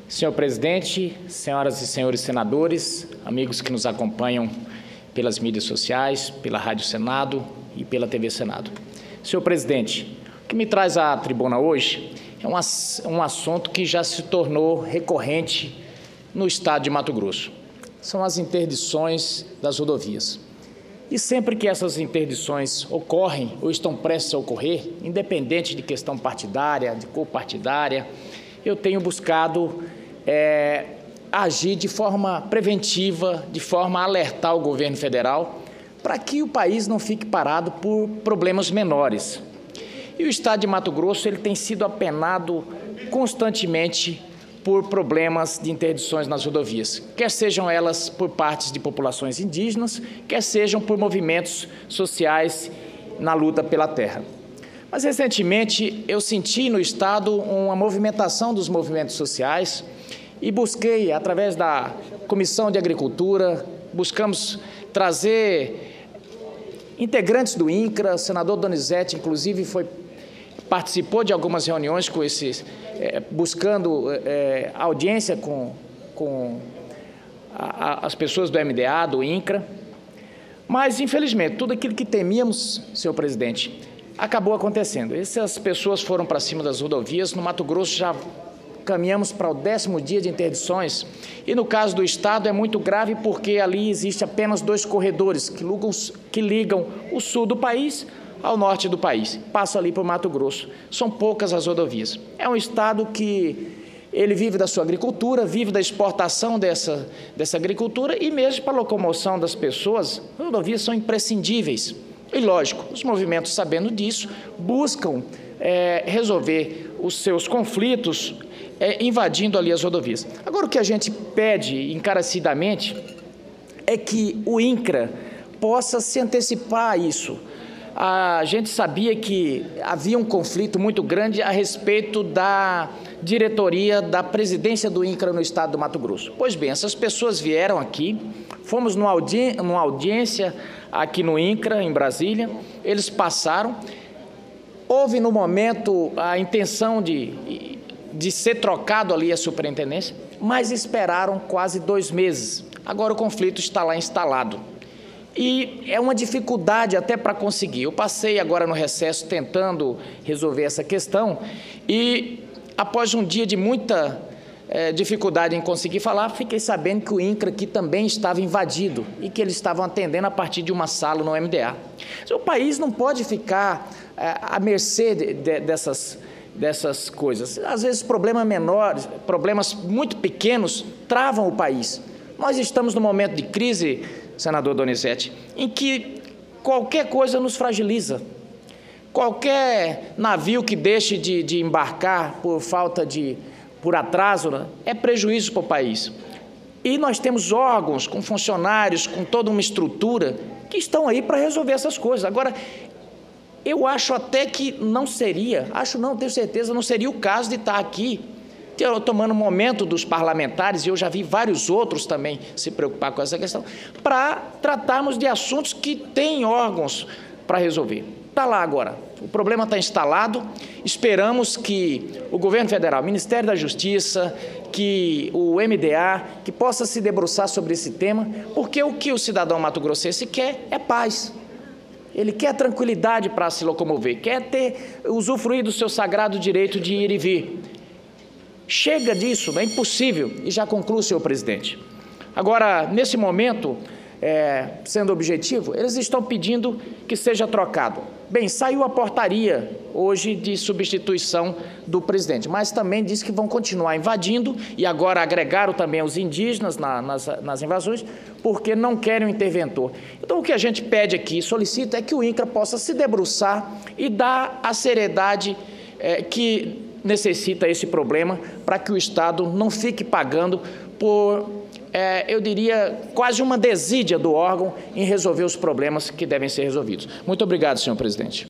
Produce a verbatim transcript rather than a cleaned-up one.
Senhor presidente, senhoras e senhores senadores, amigos que nos acompanham pelas mídias sociais, pela Rádio Senado e pela T V Senado. Senhor presidente, o que me traz à tribuna hoje é um, um assunto que já se tornou recorrente no estado de Mato Grosso. São as interdições das rodovias. E sempre que essas interdições ocorrem ou estão prestes a ocorrer, independente de questão partidária, de cor partidária, eu tenho buscado é, agir de forma preventiva, de forma a alertar o governo federal, para que o país não fique parado por problemas menores. E o estado de Mato Grosso ele tem sido apenado constantemente por problemas de interdições nas rodovias, quer sejam elas por partes de populações indígenas, quer sejam por movimentos sociais na luta pela terra. Mas, recentemente, eu senti no estado uma movimentação dos movimentos sociais e busquei, através da Comissão de Agricultura, buscamos trazer integrantes do INCRA, o senador Donizete, inclusive, foi participou de algumas reuniões com esses, é, buscando é, audiência com, com a, a, as pessoas do M D A, do INCRA, mas, infelizmente, tudo aquilo que temíamos, senhor presidente, acabou acontecendo. Essas pessoas foram para cima das rodovias. No Mato Grosso já caminhamos para o décimo dia de interdições e, no caso do estado, é muito grave porque ali existe apenas dois corredores que ligam, que ligam o sul do país ao norte do país, passa ali por Mato Grosso. São poucas as rodovias. É um estado que ele vive da sua agricultura, vive da exportação dessa, dessa agricultura e mesmo para a locomoção das pessoas, as rodovias são imprescindíveis. E, lógico, os movimentos, sabendo disso, buscam é, resolver os seus conflitos é, invadindo ali as rodovias. Agora, o que a gente pede encarecidamente é que o INCRA possa se antecipar a isso. A gente sabia que havia um conflito muito grande a respeito da diretoria da presidência do INCRA no estado do Mato Grosso. Pois bem, essas pessoas vieram aqui, fomos numa, audi numa audiência aqui no INCRA, em Brasília, eles passaram, houve no momento a intenção de, de ser trocado ali a superintendência, mas esperaram quase dois meses. Agora o conflito está lá instalado. E é uma dificuldade até para conseguir. Eu passei agora no recesso tentando resolver essa questão e, após um dia de muita é, dificuldade em conseguir falar, fiquei sabendo que o INCRA aqui também estava invadido e que eles estavam atendendo a partir de uma sala no M D A. O país não pode ficar é, à mercê de, de, dessas, dessas coisas. Às vezes, problemas menores, problemas muito pequenos travam o país. Nós estamos num momento de crise, senador Donizete, em que qualquer coisa nos fragiliza. Qualquer navio que deixe de, de embarcar por falta de, por atraso, né, é prejuízo para o país. E nós temos órgãos com funcionários, com toda uma estrutura, que estão aí para resolver essas coisas. Agora, eu acho até que não seria, acho não, tenho certeza, não seria o caso de estar aqui tomando o momento dos parlamentares, e eu já vi vários outros também se preocupar com essa questão, para tratarmos de assuntos que têm órgãos para resolver. Está lá agora, o problema está instalado, esperamos que o governo federal, o Ministério da Justiça, que o M D A, que possa se debruçar sobre esse tema, porque o que o cidadão mato-grossense quer é paz. Ele quer tranquilidade para se locomover, quer ter, usufruir do seu sagrado direito de ir e vir. Chega disso, é impossível. E já concluo, senhor presidente. Agora, nesse momento, é, sendo objetivo, eles estão pedindo que seja trocado. Bem, saiu a portaria hoje de substituição do presidente, mas também diz que vão continuar invadindo e agora agregaram também os indígenas na, nas, nas invasões, porque não querem um interventor. Então, o que a gente pede aqui, solicita, é que o INCRA possa se debruçar e dar a seriedade é, que necessita esse problema para que o Estado não fique pagando por, é, eu diria, quase uma desídia do órgão em resolver os problemas que devem ser resolvidos. Muito obrigado, senhor presidente.